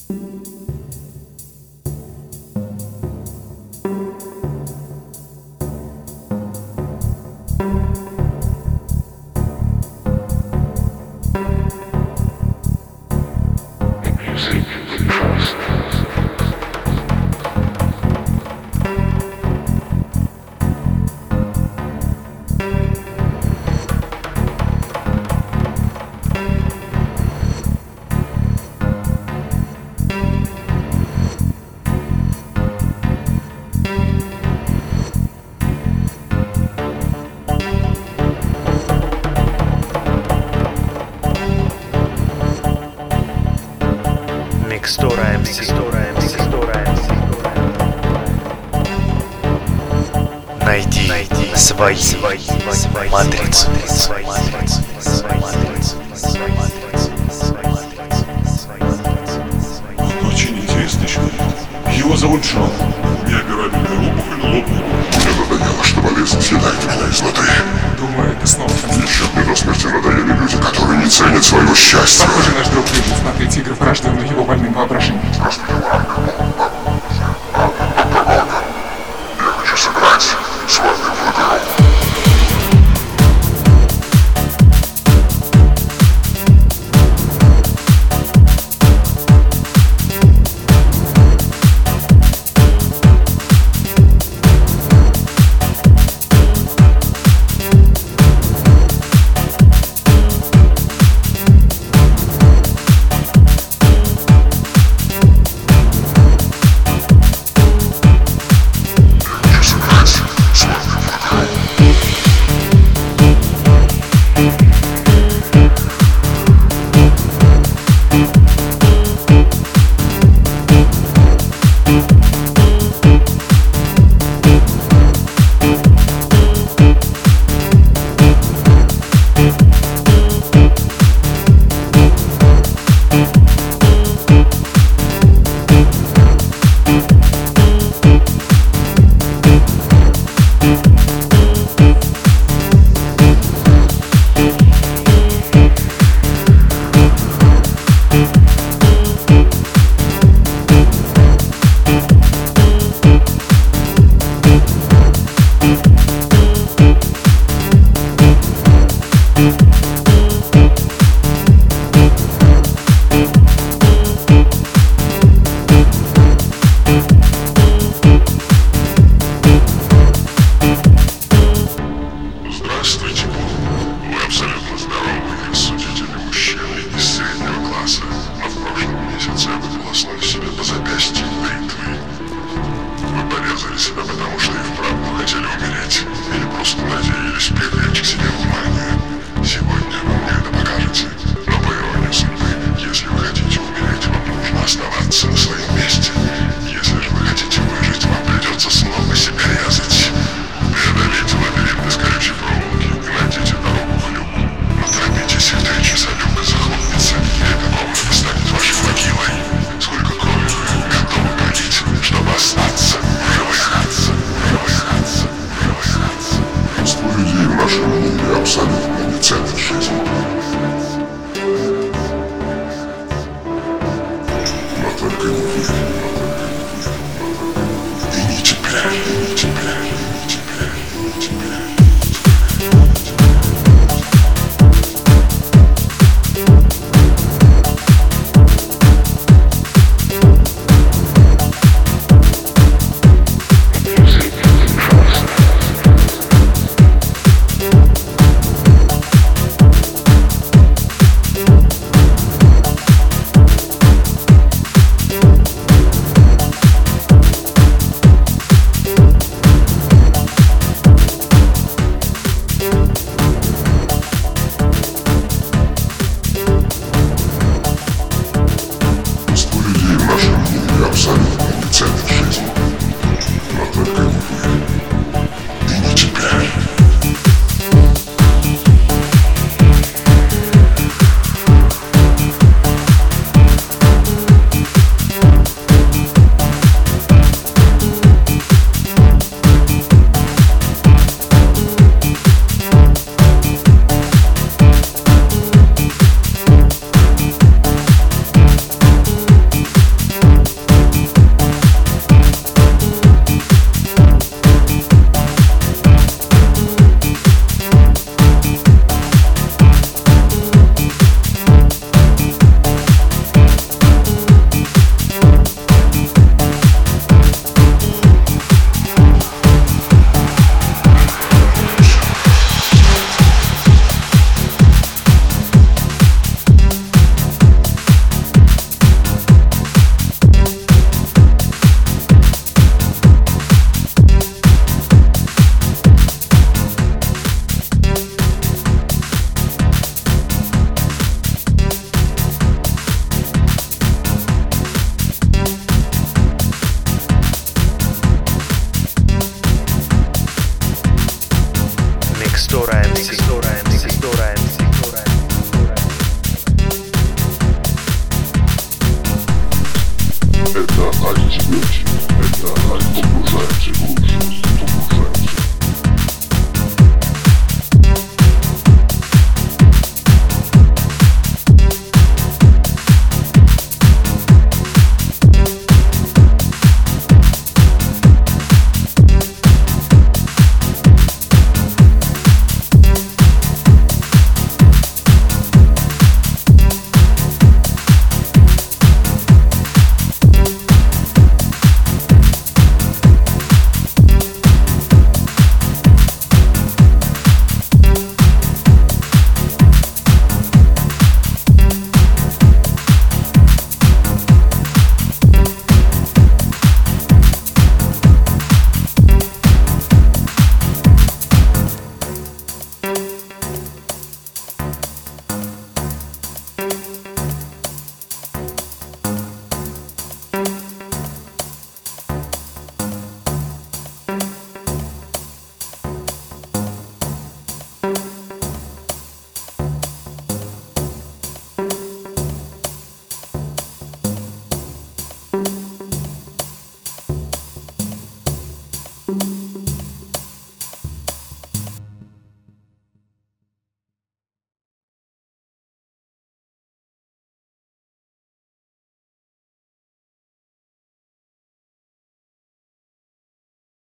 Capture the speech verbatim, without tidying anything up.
Микстура эм си, Микстура эм си. Найди, Найди свои, свои, свои матрицу. Он очень интересный человек. Его зовут Джон. Неоперабельная опухоль лопнула. Мне надоело, что болезнь съедает меня изнутри. Думаю, это снова конец. Еще мне до смерти надоели люди, которые не ценят своего счастья. Похоже, наш друг любит смотреть игры в враждебную его больным воображением. Просто я хочу сыграть с вами в игру. Микстура МС, Микстура МС, Микстура МС, Микстура МС. Это антибиотик. Это погружаемся глубже. Погружаемся. Thank